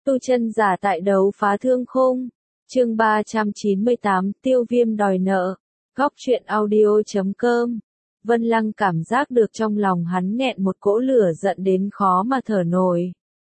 Tu chân giả tại đấu phá thương khung. Chương 398, Tiêu Viêm đòi nợ. Góc truyện audio.com. Vân Lăng cảm giác được trong lòng hắn nghẹn một cỗ lửa giận đến khó mà thở nổi.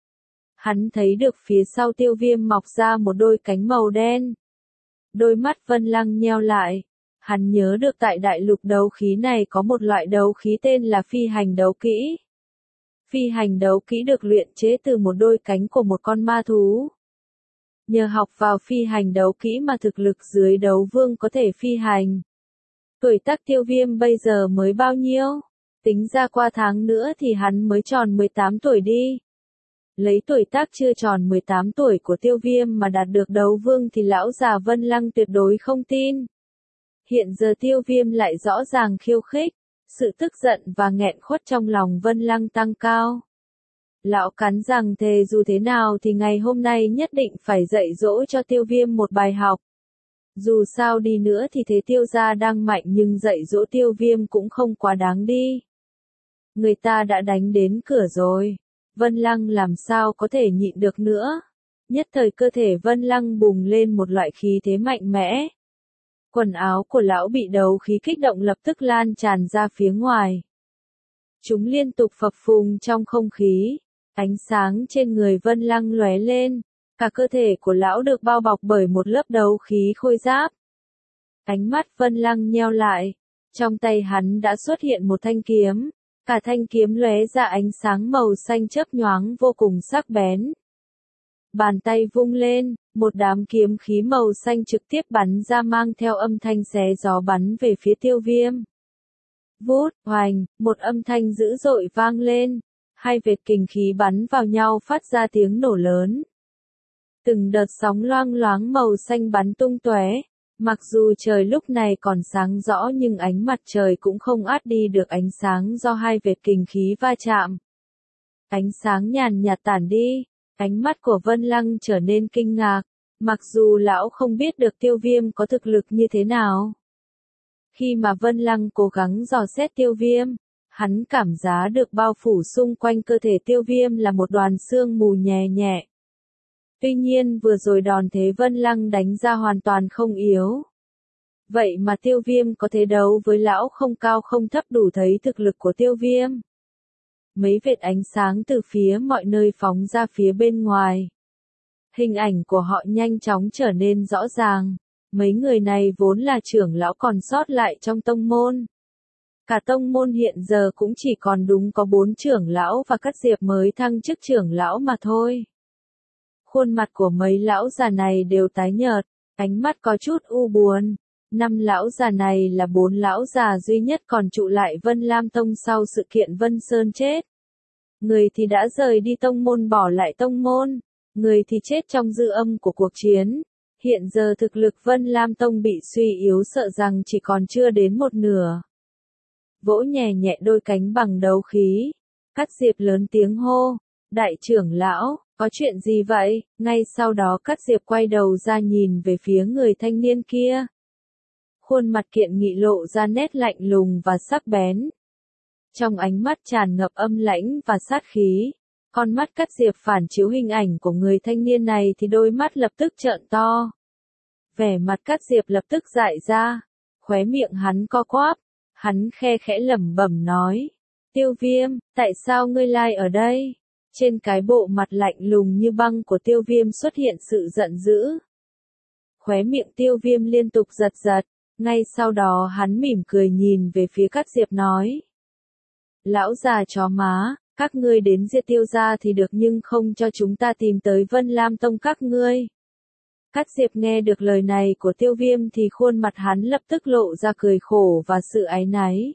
Hắn thấy được phía sau Tiêu Viêm mọc ra một đôi cánh màu đen. Đôi mắt Vân Lăng nheo lại. Hắn nhớ được tại đại lục đấu khí này có một loại đấu khí tên là phi hành đấu kỹ. Phi hành đấu kỹ được luyện chế từ một đôi cánh của một con ma thú. Nhờ học vào phi hành đấu kỹ mà thực lực dưới đấu vương có thể phi hành. Tuổi tác Tiêu Viêm bây giờ mới bao nhiêu? Tính ra qua tháng nữa thì hắn mới tròn 18 tuổi đi. Lấy tuổi tác chưa tròn 18 tuổi của Tiêu Viêm mà đạt được đấu vương thì lão già Vân Lăng tuyệt đối không tin. Hiện giờ Tiêu Viêm lại rõ ràng khiêu khích. Sự tức giận và nghẹn khuất trong lòng Vân Lăng tăng cao. Lão cắn rằng thề dù thế nào thì ngày hôm nay nhất định phải dạy dỗ cho Tiêu Viêm một bài học. Dù sao đi nữa thì thế Tiêu gia đang mạnh nhưng dạy dỗ Tiêu Viêm cũng không quá đáng đi. Người ta đã đánh đến cửa rồi. Vân Lăng làm sao có thể nhịn được nữa. Nhất thời cơ thể Vân Lăng bùng lên một loại khí thế mạnh mẽ. Quần áo của lão bị đấu khí kích động lập tức lan tràn ra phía ngoài. Chúng liên tục phập phùng trong không khí. Ánh sáng trên người Vân Lăng lóe lên. Cả cơ thể của lão được bao bọc bởi một lớp đấu khí khôi giáp. Ánh mắt Vân Lăng nheo lại. Trong tay hắn đã xuất hiện một thanh kiếm. Cả thanh kiếm lóe ra ánh sáng màu xanh chớp nhoáng vô cùng sắc bén. Bàn tay vung lên, một đám kiếm khí màu xanh trực tiếp bắn ra mang theo âm thanh xé gió bắn về phía Tiêu Viêm. Vút, hoành, một âm thanh dữ dội vang lên. Hai vệt kình khí bắn vào nhau phát ra tiếng nổ lớn. Từng đợt sóng loang loáng màu xanh bắn tung tóe. Mặc dù trời lúc này còn sáng rõ nhưng ánh mặt trời cũng không át đi được ánh sáng do hai vệt kình khí va chạm. Ánh sáng nhàn nhạt tản đi. Ánh mắt của Vân Lăng trở nên kinh ngạc, mặc dù lão không biết được Tiêu Viêm có thực lực như thế nào. Khi mà Vân Lăng cố gắng dò xét Tiêu Viêm, hắn cảm giác được bao phủ xung quanh cơ thể Tiêu Viêm là một đoàn sương mù nhẹ nhẹ. Tuy nhiên vừa rồi đòn thế Vân Lăng đánh ra hoàn toàn không yếu. Vậy mà Tiêu Viêm có thể đấu với lão không cao không thấp đủ thấy thực lực của Tiêu Viêm. Mấy vệt ánh sáng từ phía mọi nơi phóng ra phía bên ngoài. Hình ảnh của họ nhanh chóng trở nên rõ ràng. Mấy người này vốn là trưởng lão còn sót lại trong tông môn. Cả tông môn hiện giờ cũng chỉ còn đúng có 4 trưởng lão và Cát Diệp mới thăng chức trưởng lão mà thôi. Khuôn mặt của mấy lão già này đều tái nhợt, ánh mắt có chút u buồn. 5 lão già này là 4 lão già duy nhất còn trụ lại Vân Lam Tông sau sự kiện Vân Sơn chết. Người thì đã rời đi tông môn bỏ lại tông môn, người thì chết trong dư âm của cuộc chiến. Hiện giờ thực lực Vân Lam Tông bị suy yếu sợ rằng chỉ còn chưa đến một nửa. Vỗ nhẹ nhẹ đôi cánh bằng đấu khí. Cát Diệp lớn tiếng hô, đại trưởng lão, có chuyện gì vậy? Ngay sau đó Cát Diệp quay đầu ra nhìn về phía người thanh niên kia. Khuôn mặt kiện nghị lộ ra nét lạnh lùng và sắc bén. Trong ánh mắt tràn ngập âm lãnh và sát khí, con mắt Cát Diệp phản chiếu hình ảnh của người thanh niên này thì đôi mắt lập tức trợn to. Vẻ mặt Cát Diệp lập tức dại ra, khóe miệng hắn co quắp, hắn khe khẽ lẩm bẩm nói, Tiêu Viêm, tại sao ngươi lại ở đây? Trên cái bộ mặt lạnh lùng như băng của Tiêu Viêm xuất hiện sự giận dữ. Khóe miệng Tiêu Viêm liên tục giật giật, ngay sau đó hắn mỉm cười nhìn về phía Cát Diệp nói. Lão già chó má, các ngươi đến diệt Tiêu gia thì được nhưng không cho chúng ta tìm tới Vân Lam Tông các ngươi. Cát Diệp nghe được lời này của Tiêu Viêm thì khuôn mặt hắn lập tức lộ ra cười khổ và sự áy náy.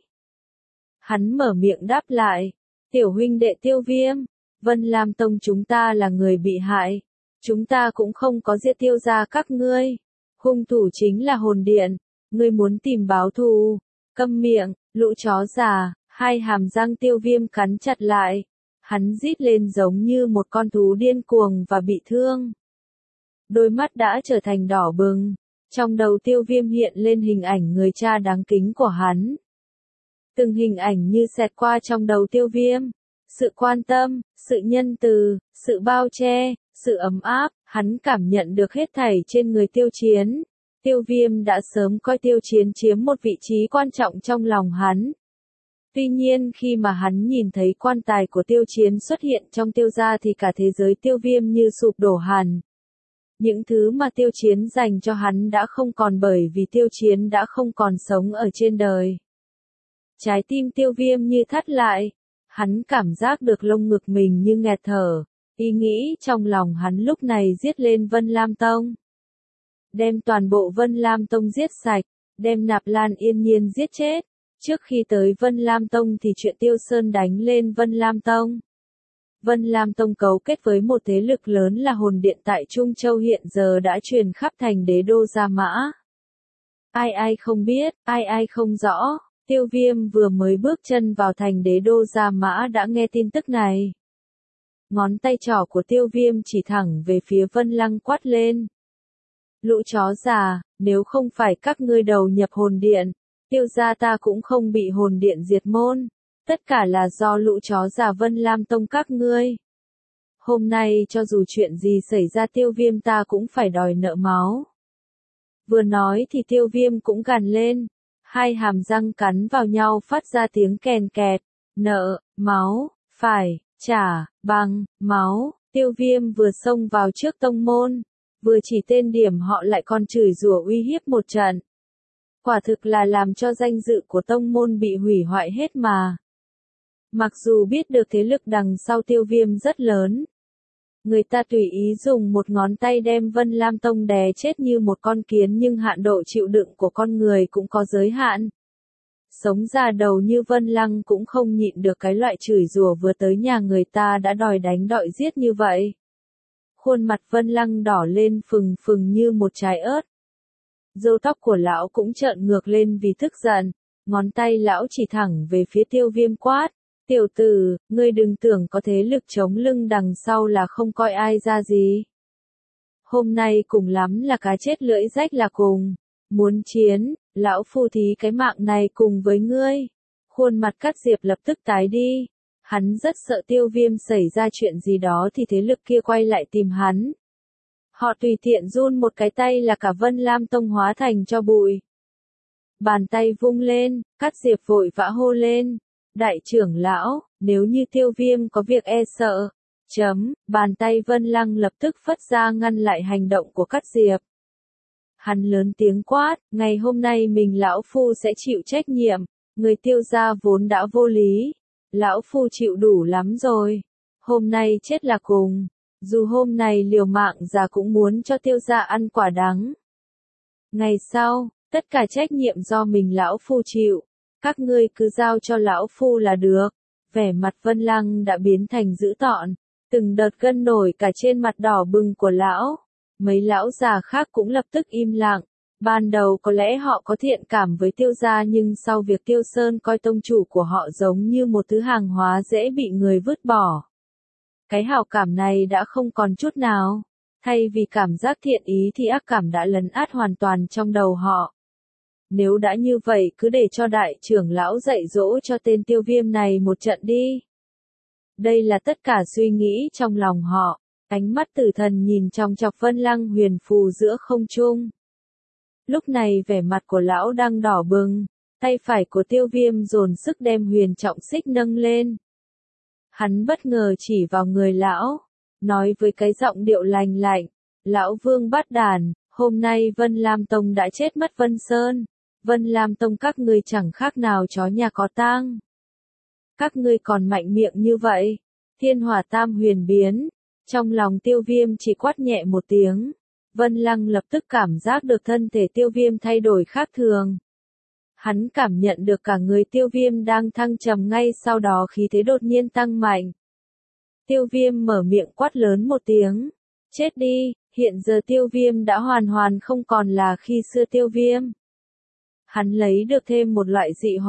Hắn mở miệng đáp lại, tiểu huynh đệ Tiêu Viêm, Vân Lam Tông chúng ta là người bị hại, chúng ta cũng không có diệt Tiêu gia các ngươi. Hung thủ chính là hồn điện, ngươi muốn tìm báo thù, câm miệng, lũ chó già. Hai hàm răng Tiêu Viêm cắn chặt lại, hắn rít lên giống như một con thú điên cuồng và bị thương. Đôi mắt đã trở thành đỏ bừng, trong đầu Tiêu Viêm hiện lên hình ảnh người cha đáng kính của hắn. Từng hình ảnh như xẹt qua trong đầu Tiêu Viêm, sự quan tâm, sự nhân từ, sự bao che, sự ấm áp, hắn cảm nhận được hết thảy trên người Tiêu Chiến. Tiêu Viêm đã sớm coi Tiêu Chiến chiếm một vị trí quan trọng trong lòng hắn. Tuy nhiên khi mà hắn nhìn thấy quan tài của Tiêu Chiến xuất hiện trong Tiêu gia thì cả thế giới Tiêu Viêm như sụp đổ hẳn. Những thứ mà Tiêu Chiến dành cho hắn đã không còn bởi vì Tiêu Chiến đã không còn sống ở trên đời. Trái tim Tiêu Viêm như thắt lại, hắn cảm giác được lông ngực mình như nghẹt thở, ý nghĩ trong lòng hắn lúc này giết lên Vân Lam Tông. Đem toàn bộ Vân Lam Tông giết sạch, đem Nạp Lan Yên Nhiên giết chết. Trước khi tới Vân Lam Tông thì chuyện Tiêu Sơn đánh lên Vân Lam Tông. Vân Lam Tông cấu kết với một thế lực lớn là Hồn Điện tại Trung Châu hiện giờ đã truyền khắp thành đế đô Gia Mã. Ai không biết, ai không rõ, Tiêu Viêm vừa mới bước chân vào thành đế đô Gia Mã đã nghe tin tức này. Ngón tay trỏ của Tiêu Viêm chỉ thẳng về phía Vân Lăng quát lên. Lũ chó già, nếu không phải các ngươi đầu nhập Hồn Điện, Tiêu gia ta cũng không bị Hồn Điện diệt môn. Tất cả là do lũ chó già Vân Lam Tông các ngươi. Hôm nay cho dù chuyện gì xảy ra Tiêu Viêm ta cũng phải đòi nợ máu. Vừa nói thì Tiêu Viêm cũng gằn lên. Hai hàm răng cắn vào nhau phát ra tiếng kèn kẹt. Nợ, máu, phải, trả, bằng, máu. Tiêu Viêm vừa xông vào trước tông môn. Vừa chỉ tên điểm họ lại còn chửi rủa uy hiếp một trận. Quả thực là làm cho danh dự của tông môn bị hủy hoại hết mà. Mặc dù biết được thế lực đằng sau Tiêu Viêm rất lớn. Người ta tùy ý dùng một ngón tay đem Vân Lam Tông đè chết như một con kiến nhưng hạn độ chịu đựng của con người cũng có giới hạn. Sống già đầu như Vân Lăng cũng không nhịn được cái loại chửi rủa vừa tới nhà người ta đã đòi đánh đòi giết như vậy. Khuôn mặt Vân Lăng đỏ lên phừng phừng như một trái ớt. Râu tóc của lão cũng trợn ngược lên vì tức giận, ngón tay lão chỉ thẳng về phía Tiêu Viêm quát. Tiểu tử, ngươi đừng tưởng có thế lực chống lưng đằng sau là không coi ai ra gì. Hôm nay cùng lắm là cá chết lưỡi rách là cùng. Muốn chiến, lão phu thí cái mạng này cùng với ngươi. Khuôn mặt Cát Diệp lập tức tái đi. Hắn rất sợ Tiêu Viêm xảy ra chuyện gì đó thì thế lực kia quay lại tìm hắn. Họ tùy tiện run một cái tay là cả Vân Lam Tông hóa thành cho bụi. Bàn tay vung lên, Cát Diệp vội vã hô lên. Đại trưởng lão, nếu như Tiêu Viêm có việc e sợ. Bàn tay Vân Lăng lập tức phất ra ngăn lại hành động của Cát Diệp. Hắn lớn tiếng quát, ngày hôm nay mình lão phu sẽ chịu trách nhiệm. Người Tiêu gia vốn đã vô lý. Lão phu chịu đủ lắm rồi. Hôm nay chết là cùng. Dù hôm này liều mạng già cũng muốn cho Tiêu gia ăn quả đắng. Ngày sau, tất cả trách nhiệm do mình lão phu chịu. Các ngươi cứ giao cho lão phu là được. Vẻ mặt Vân Lăng đã biến thành dữ tợn. Từng đợt gân nổi cả trên mặt đỏ bừng của lão. Mấy lão già khác cũng lập tức im lặng. Ban đầu có lẽ họ có thiện cảm với Tiêu gia nhưng sau việc Tiêu Sơn coi tông chủ của họ giống như một thứ hàng hóa dễ bị người vứt bỏ. Cái hảo cảm này đã không còn chút nào. Thay vì cảm giác thiện ý thì ác cảm đã lấn át hoàn toàn trong đầu họ. Nếu đã như vậy cứ để cho đại trưởng lão dạy dỗ cho tên Tiêu Viêm này một trận đi. Đây là tất cả suy nghĩ trong lòng họ. Ánh mắt tử thần nhìn chòng chọc Vân Lăng huyền phù giữa không trung. Lúc này vẻ mặt của lão đang đỏ bừng, tay phải của Tiêu Viêm dồn sức đem huyền trọng xích nâng lên. Hắn bất ngờ chỉ vào người lão, nói với cái giọng điệu lành lạnh, lão Vương Bát Đàn, hôm nay Vân Lam Tông đã chết mất Vân Sơn, Vân Lam Tông các ngươi chẳng khác nào chó nhà có tang. Các ngươi còn mạnh miệng như vậy, thiên hỏa tam huyền biến, trong lòng Tiêu Viêm chỉ quát nhẹ một tiếng. Vân Lăng lập tức cảm giác được thân thể Tiêu Viêm thay đổi khác thường. Hắn cảm nhận được cả người Tiêu Viêm đang thăng trầm ngay sau đó khí thế đột nhiên tăng mạnh. Tiêu Viêm mở miệng quát lớn một tiếng. Chết đi, hiện giờ Tiêu Viêm đã hoàn không còn là khi xưa Tiêu Viêm. Hắn lấy được thêm một loại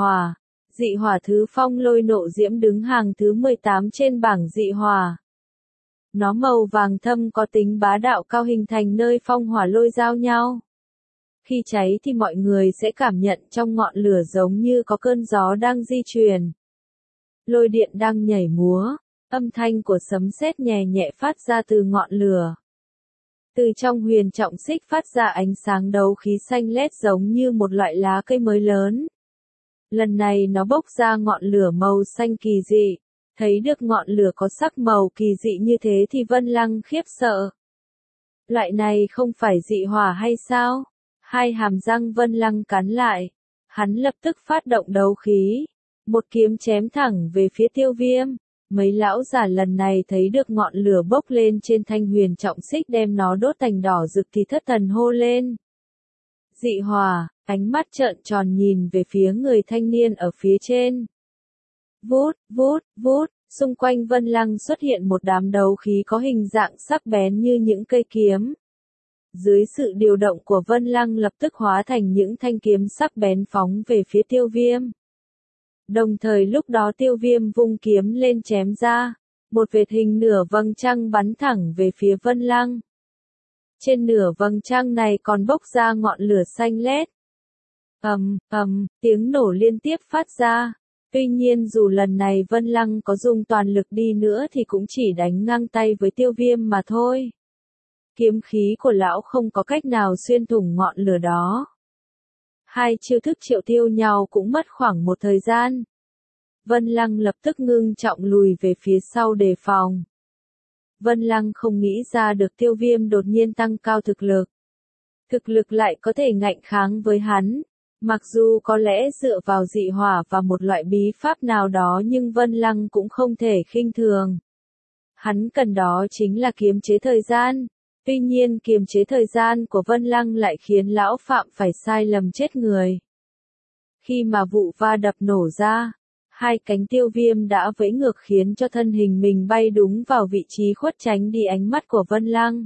dị hỏa thứ phong lôi nộ diễm đứng hàng thứ 18 trên bảng dị hỏa. Nó màu vàng thâm có tính bá đạo cao hình thành nơi phong hỏa lôi giao nhau. Khi cháy thì mọi người sẽ cảm nhận trong ngọn lửa giống như có cơn gió đang di chuyển. Lôi điện đang nhảy múa, Âm thanh của sấm sét nhẹ nhẹ phát ra từ ngọn lửa. Từ trong huyền trọng xích phát ra ánh sáng đấu khí xanh lét giống như một loại lá cây mới lớn. Lần này nó bốc ra ngọn lửa màu xanh kỳ dị. Thấy được ngọn lửa có sắc màu kỳ dị như thế thì Vân Lăng khiếp sợ. Loại này không phải dị hỏa hay sao? Hai hàm răng Vân Lăng cắn lại. Hắn lập tức phát động đấu khí. Một kiếm chém thẳng về phía Tiêu Viêm. Mấy lão giả lần này thấy được ngọn lửa bốc lên trên thanh huyền trọng xích đem nó đốt thành đỏ rực thì thất thần hô lên. Dị hỏa, ánh mắt trợn tròn nhìn về phía người thanh niên ở phía trên. Vút, vút, vút, xung quanh Vân Lăng xuất hiện một đám đấu khí có hình dạng sắc bén như những cây kiếm. Dưới sự điều động của Vân Lăng lập tức hóa thành những thanh kiếm sắc bén phóng về phía Tiêu Viêm. Đồng thời lúc đó Tiêu Viêm vung kiếm lên chém ra, một vệt hình nửa vầng trăng bắn thẳng về phía Vân Lăng. Trên nửa vầng trăng này còn bốc ra ngọn lửa xanh lét. Tiếng nổ liên tiếp phát ra. Tuy nhiên dù lần này Vân Lăng có dùng toàn lực đi nữa thì cũng chỉ đánh ngang tay với Tiêu Viêm mà thôi. Kiếm khí của lão không có cách nào xuyên thủng ngọn lửa đó. Hai chiêu thức triệu tiêu nhau cũng mất khoảng một thời gian. Vân Lăng lập tức ngưng trọng lùi về phía sau đề phòng. Vân Lăng không nghĩ ra được Tiêu Viêm đột nhiên tăng cao thực lực. Thực lực lại có thể ngạnh kháng với hắn. Mặc dù có lẽ dựa vào dị hỏa và một loại bí pháp nào đó nhưng Vân Lăng cũng không thể khinh thường. Hắn cần đó chính là kiềm chế thời gian. Tuy nhiên kiềm chế thời gian của Vân Lăng lại khiến lão phạm phải sai lầm chết người. Khi mà vụ va đập nổ ra, hai cánh Tiêu Viêm đã vẫy ngược khiến cho thân hình mình bay đúng vào vị trí khuất tránh đi ánh mắt của Vân Lăng.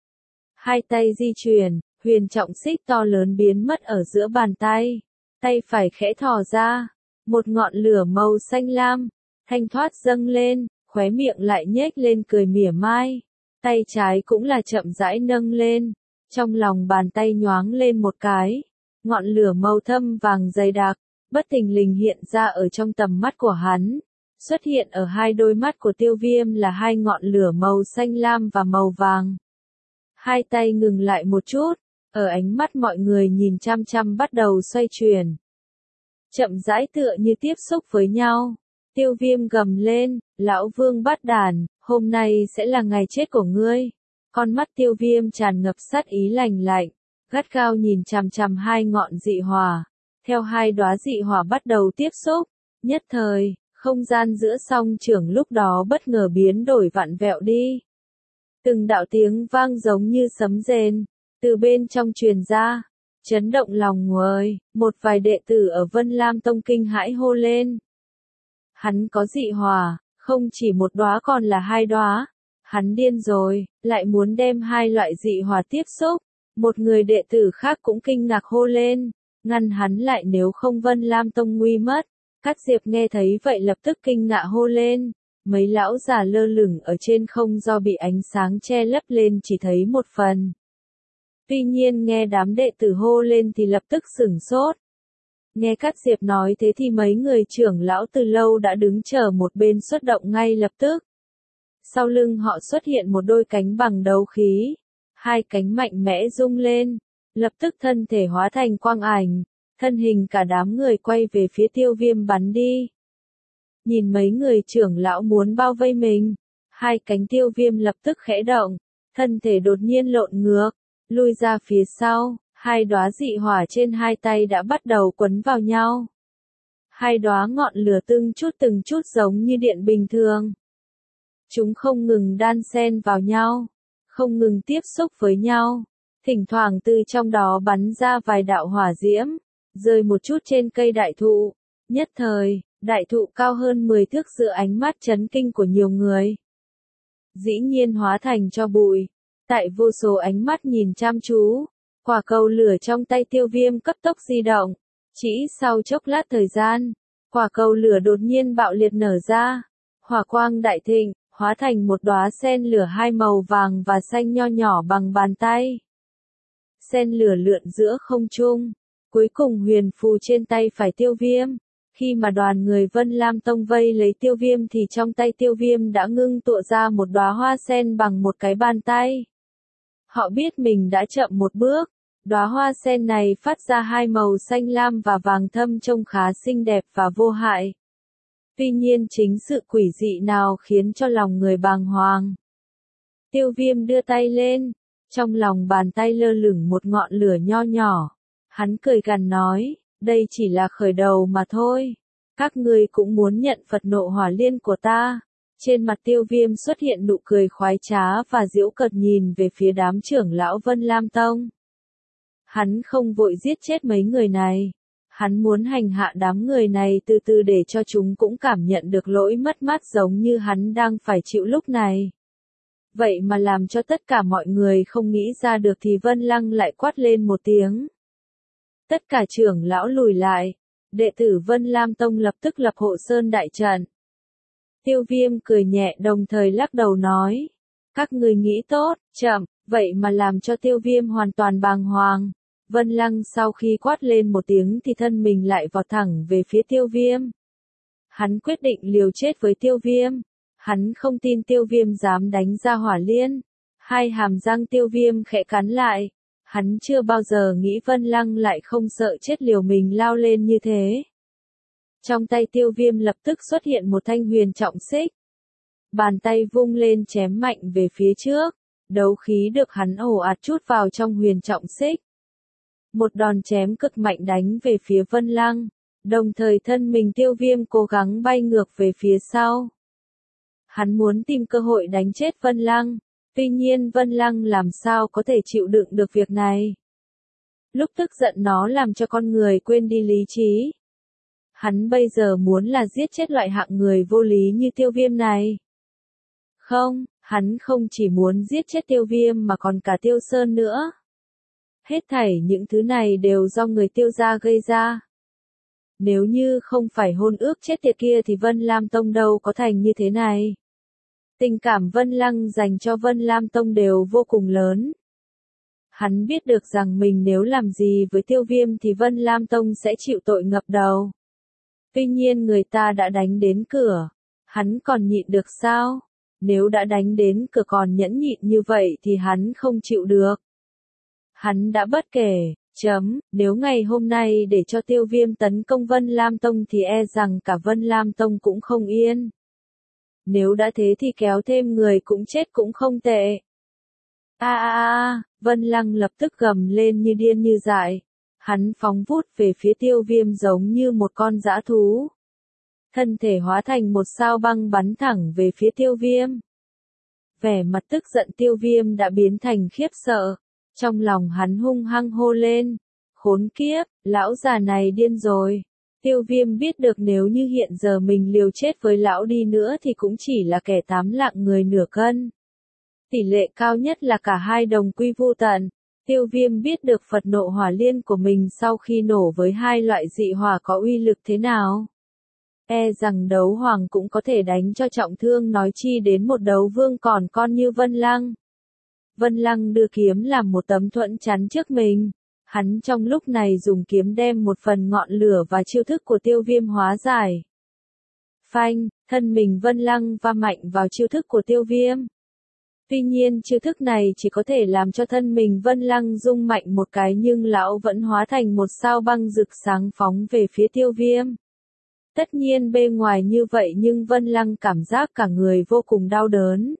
Hai tay di chuyển, huyền trọng xích to lớn biến mất ở giữa bàn tay. Tay phải khẽ thò ra, một ngọn lửa màu xanh lam, thanh thoát dâng lên, khóe miệng lại nhếch lên cười mỉa mai. Tay trái cũng là chậm rãi nâng lên, trong lòng bàn tay nhoáng lên một cái. Ngọn lửa màu thâm vàng dày đặc, bất thình lình hiện ra ở trong tầm mắt của hắn. Xuất hiện ở hai đôi mắt của Tiêu Viêm là hai ngọn lửa màu xanh lam và màu vàng. Hai tay ngừng lại một chút, ở ánh mắt mọi người nhìn chăm chăm bắt đầu xoay chuyển. Chậm rãi tựa như tiếp xúc với nhau. Tiêu Viêm gầm lên, lão vương bắt đàn, hôm nay sẽ là ngày chết của ngươi. Con mắt Tiêu Viêm tràn ngập sát ý lạnh lạnh, gắt gao nhìn chằm chằm hai ngọn dị hỏa. Theo hai đóa dị hỏa bắt đầu tiếp xúc, nhất thời, không gian giữa song trưởng lúc đó bất ngờ biến đổi vặn vẹo đi. Từng đạo tiếng vang giống như sấm rền, từ bên trong truyền ra, chấn động lòng người, một vài đệ tử ở Vân Lam Tông kinh hãi hô lên. Hắn có dị hỏa, không chỉ một đóa còn là hai đóa. Hắn điên rồi, lại muốn đem hai loại dị hỏa tiếp xúc. Một người đệ tử khác cũng kinh ngạc hô lên, ngăn hắn lại nếu không Vân Lam Tông nguy mất. Cát Diệp nghe thấy vậy lập tức kinh ngạc hô lên. Mấy lão già lơ lửng ở trên không do bị ánh sáng che lấp lên chỉ thấy một phần. Tuy nhiên nghe đám đệ tử hô lên thì lập tức sửng sốt. Nghe Cát Diệp nói thế thì mấy người trưởng lão từ lâu đã đứng chờ một bên xuất động ngay lập tức. Sau lưng họ xuất hiện một đôi cánh bằng đấu khí. Hai cánh mạnh mẽ rung lên. Lập tức thân thể hóa thành quang ảnh. Thân hình cả đám người quay về phía Tiêu Viêm bắn đi. Nhìn mấy người trưởng lão muốn bao vây mình. Hai cánh Tiêu Viêm lập tức khẽ động. Thân thể đột nhiên lộn ngược. Lui ra phía sau. Hai đóa dị hỏa trên hai tay đã bắt đầu quấn vào nhau. Hai đóa ngọn lửa từng chút giống như điện bình thường. Chúng không ngừng đan xen vào nhau, không ngừng tiếp xúc với nhau. Thỉnh thoảng từ trong đó bắn ra vài đạo hỏa diễm, rơi một chút trên cây đại thụ. Nhất thời, đại thụ cao hơn 10 thước giữa ánh mắt chấn kinh của nhiều người. Dĩ nhiên hóa thành tro bụi. Tại vô số ánh mắt nhìn chăm chú. Quả cầu lửa trong tay Tiêu Viêm cấp tốc di động. Chỉ sau chốc lát thời gian, quả cầu lửa đột nhiên bạo liệt nở ra. Hỏa quang đại thịnh, hóa thành một đóa sen lửa hai màu vàng và xanh nho nhỏ bằng bàn tay. Sen lửa lượn giữa không trung, cuối cùng huyền phù trên tay phải Tiêu Viêm. Khi mà đoàn người Vân Lam Tông vây lấy Tiêu Viêm thì trong tay Tiêu Viêm đã ngưng tụ ra một đóa hoa sen bằng một cái bàn tay. Họ biết mình đã chậm một bước. Đóa hoa sen này phát ra hai màu xanh lam và vàng thâm trông khá xinh đẹp và vô hại. Tuy nhiên chính sự quỷ dị nào khiến cho lòng người bàng hoàng. Tiêu Viêm đưa tay lên, trong lòng bàn tay lơ lửng một ngọn lửa nho nhỏ. Hắn cười gằn nói, đây chỉ là khởi đầu mà thôi. Các ngươi cũng muốn nhận Phật nộ hỏa liên của ta. Trên mặt Tiêu Viêm xuất hiện nụ cười khoái trá và giễu cợt nhìn về phía đám trưởng lão Vân Lam Tông. Hắn không vội giết chết mấy người này. Hắn muốn hành hạ đám người này từ từ để cho chúng cũng cảm nhận được lỗi mất mát giống như hắn đang phải chịu lúc này. Vậy mà làm cho tất cả mọi người không nghĩ ra được thì Vân Lăng lại quát lên một tiếng. Tất cả trưởng lão lùi lại. Đệ tử Vân Lam Tông lập tức lập hộ sơn đại trận. Tiêu Viêm cười nhẹ đồng thời lắc đầu nói. Các ngươi nghĩ tốt, chậm, vậy mà làm cho Tiêu Viêm hoàn toàn bàng hoàng. Vân Lăng sau khi quát lên một tiếng thì thân mình lại vọt thẳng về phía Tiêu Viêm. Hắn quyết định liều chết với Tiêu Viêm. Hắn không tin Tiêu Viêm dám đánh ra hỏa liên. Hai hàm răng Tiêu Viêm khẽ cắn lại. Hắn chưa bao giờ nghĩ Vân Lăng lại không sợ chết liều mình lao lên như thế. Trong tay Tiêu Viêm lập tức xuất hiện một thanh huyền trọng xích. Bàn tay vung lên chém mạnh về phía trước. Đấu khí được hắn ồ ạt trút vào trong huyền trọng xích. Một đòn chém cực mạnh đánh về phía Vân Lăng. Đồng thời thân mình Tiêu Viêm cố gắng bay ngược về phía sau. Hắn muốn tìm cơ hội đánh chết Vân Lăng. Tuy nhiên Vân Lăng làm sao có thể chịu đựng được việc này. Lúc tức giận nó làm cho con người quên đi lý trí. Hắn bây giờ muốn là giết chết loại hạng người vô lý như Tiêu Viêm này. Không, hắn không chỉ muốn giết chết Tiêu Viêm mà còn cả Tiêu Sơn nữa. Hết thảy những thứ này đều do người Tiêu gia gây ra. Nếu như không phải hôn ước chết tiệt kia thì Vân Lam Tông đâu có thành như thế này. Tình cảm Vân Lăng dành cho Vân Lam Tông đều vô cùng lớn. Hắn biết được rằng mình nếu làm gì với Tiêu Viêm thì Vân Lam Tông sẽ chịu tội ngập đầu. Tuy nhiên người ta đã đánh đến cửa. Hắn còn nhịn được sao? Nếu đã đánh đến cửa còn nhẫn nhịn như vậy thì hắn không chịu được. Hắn đã bất kể, nếu ngày hôm nay để cho Tiêu Viêm tấn công Vân Lam Tông thì e rằng cả Vân Lam Tông cũng không yên. Nếu đã thế thì kéo thêm người cũng chết cũng không tệ. Vân Lăng lập tức gầm lên như điên như dại. Hắn phóng vút về phía Tiêu Viêm giống như một con dã thú. Thân thể hóa thành một sao băng bắn thẳng về phía Tiêu Viêm. Vẻ mặt tức giận Tiêu Viêm đã biến thành khiếp sợ. Trong lòng hắn hung hăng hô lên. Khốn kiếp, lão già này điên rồi. Tiêu Viêm biết được nếu như hiện giờ mình liều chết với lão đi nữa thì cũng chỉ là kẻ 8 lạng người nửa cân. Tỷ lệ cao nhất là cả hai đồng quy vu tận. Tiêu Viêm biết được Phật nộ hỏa liên của mình sau khi nổ với hai loại dị hỏa có uy lực thế nào. E rằng đấu hoàng cũng có thể đánh cho trọng thương nói chi đến một đấu vương còn con như Vân Lăng. Vân Lăng đưa kiếm làm một tấm thuẫn chắn trước mình. Hắn trong lúc này dùng kiếm đem một phần ngọn lửa và chiêu thức của Tiêu Viêm hóa giải. Phanh, thân mình Vân Lăng va mạnh vào chiêu thức của Tiêu Viêm. Tuy nhiên chiêu thức này chỉ có thể làm cho thân mình Vân Lăng rung mạnh một cái nhưng lão vẫn hóa thành một sao băng rực sáng phóng về phía Tiêu Viêm. Tất nhiên bề ngoài như vậy nhưng Vân Lăng cảm giác cả người vô cùng đau đớn.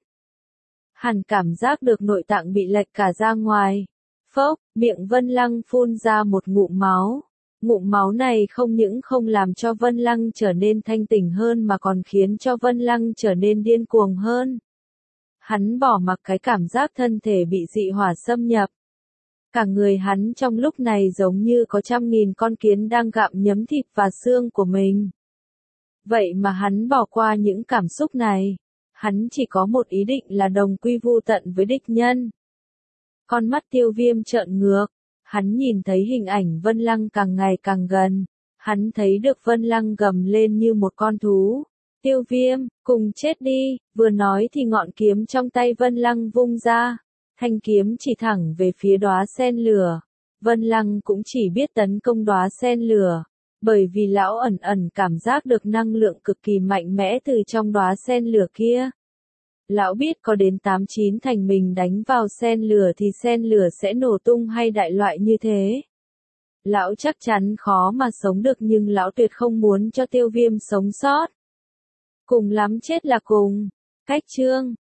Hắn cảm giác được nội tạng bị lệch cả ra ngoài. Phốc, miệng Vân Lăng phun ra một ngụm máu. Ngụm máu này không những không làm cho Vân Lăng trở nên thanh tỉnh hơn mà còn khiến cho Vân Lăng trở nên điên cuồng hơn. Hắn bỏ mặc cái cảm giác thân thể bị dị hỏa xâm nhập. Cả người hắn trong lúc này giống như có 100.000 con kiến đang gặm nhấm thịt và xương của mình. Vậy mà hắn bỏ qua những cảm xúc này. Hắn chỉ có một ý định là đồng quy vu tận với địch nhân. Con mắt Tiêu Viêm trợn ngược. Hắn nhìn thấy hình ảnh Vân Lăng càng ngày càng gần. Hắn thấy được Vân Lăng gầm lên như một con thú. Tiêu Viêm, cùng chết đi. Vừa nói thì ngọn kiếm trong tay Vân Lăng vung ra. Thanh kiếm chỉ thẳng về phía đóa sen lửa. Vân Lăng cũng chỉ biết tấn công đóa sen lửa. Bởi vì lão ẩn ẩn cảm giác được năng lượng cực kỳ mạnh mẽ từ trong đóa sen lửa kia. Lão biết có đến 8-9 thành mình đánh vào sen lửa thì sen lửa sẽ nổ tung hay đại loại như thế. Lão chắc chắn khó mà sống được nhưng lão tuyệt không muốn cho Tiêu Viêm sống sót. Cùng lắm chết là cùng. Cách chương